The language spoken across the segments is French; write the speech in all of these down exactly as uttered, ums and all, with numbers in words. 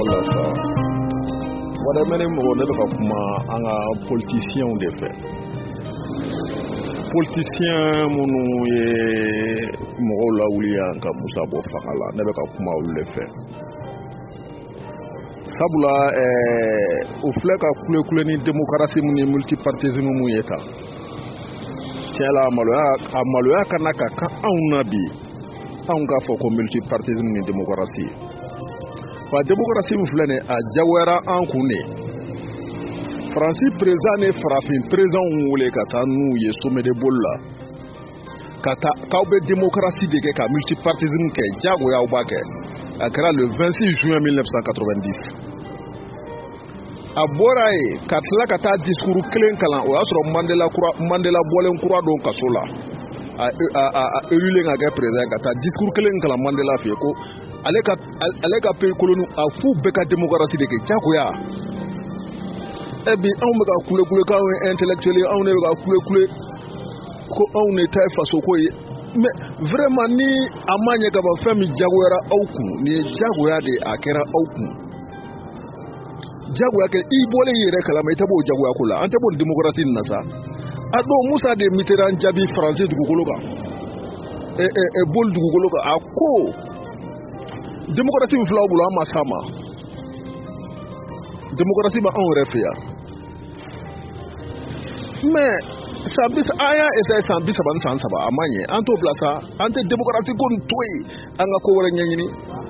la sa wala mene mo ne ka kuma anga politicien de fait politicien munu ye mo la wuliya ka Musa Bo Fakala ne ka kuma ulu le fait sabula eh o fleka kule kule ni démocratie muni multipartisme mu yeta tiela maloya amaloya kanaka ka aunabi anga fo ko multipartisme ni démocratie fa démocratie mu flene a jawera an kune Francis président ne farafin président wole kata nu ye sommet de bolla kata kaube démocratie de ka multipartisme ke jago ya ubake akra le vingt-six juin mille neuf cent quatre-vingt-dix aborae katla kata discours clé kala o asro Mandela kura Mandela bolen kura don kasola a a a élule nga président kata discours clé kala Mandela fe ko ale ka ale ka pe kolonu a fu beka démocratie de ke jago ya ebi on me ka kule kule ka intellectuel on ne ka kule kule ko on ne tay faso ko mais vraiment ni amanye ka ba fami jago era auku ni jago ya de akera auku jago ya ke i bole yere kala mai tabo jago ya kula an tabo démocratie nasa ado Musa de Mitterrand jabi français du gologa e e e bol du gologa ako démocratie flaw bula ma sama démocratie ba on refia mais sabis aya esa sabis ban san saba amanye anto blasa ante démocratie kon toy anga ko wara nyanyini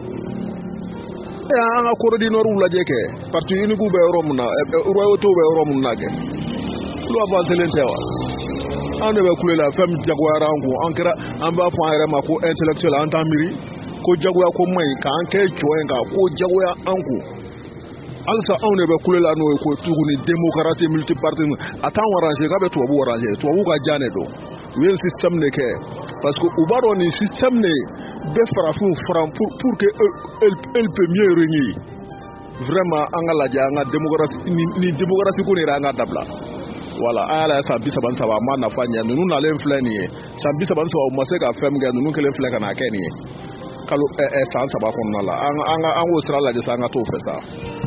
e anga ko rodi noru la jeke parti unique be rom na royoto be rom na ge lo avance lentewa ande be kule la fam jagwara ngo ankara amba fa ere ma ko intellectuel antamiri ko jagwa ko mai ka anke choenga ko jagwa anku alsa on be kule la no ko tugu ni démocratie multipartisme atan waranje ga be to bu waranje to bu ga jane do wel système ne ke parce que ubaro ni système ne be farafun faram pour pour que elle elle peut mieux régner vraiment angala ja nga démocratie ni, ni démocratie ko ni ranga dabla voilà ala sa bisa ban sa ba ma na fanya nunu na le flani sa bisa ban sa o ma se ka fem ga nunu kele flaka na keni kalo eh eh sa sa ba kon na la anga anga an wo sra la de sa nga to fesa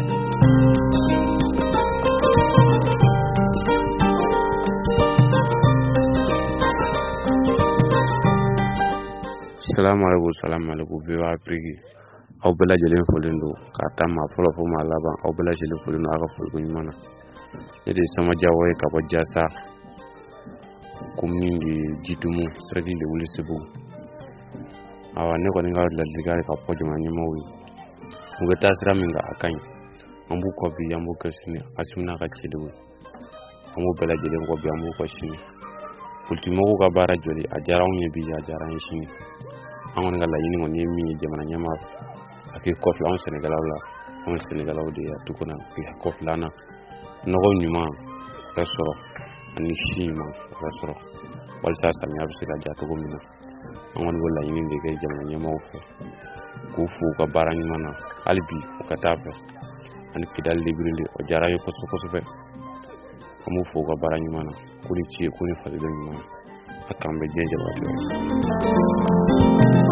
Assalamu alaikum salamu alaikum bi wa prigi aw bela jelen folindo ka tamma folo fo ma laban aw bela jelen folindo aka folgo nyumana ede sama jawo e ka bo jasa kumindi jitumu stradi le wuli sebu awa ne ko ninga la digare ka pojo ma nyuma wi ngata sra minga akan ambu ko bi ambu kesini asuna ka chedu ambu bela jelen ko bi ambu ko shini ultimo ko ka bara joli ajara onye bi ajara shini angon ngala yini ngoni mi jamana nyama ake kofi on Senegal la on Senegal de ya tukuna ki kofi lana nogo nyuma resoro ani shima resoro wal sa sa mi absika ja to gomina angon gola yini de ke jamana nyama fu ku fu ka barani mana albi ka tafe ani kidal librili o jara yo ko ko fe amu fu ka barani mana kuni ci kuni fa de nyuma akambe jeje wato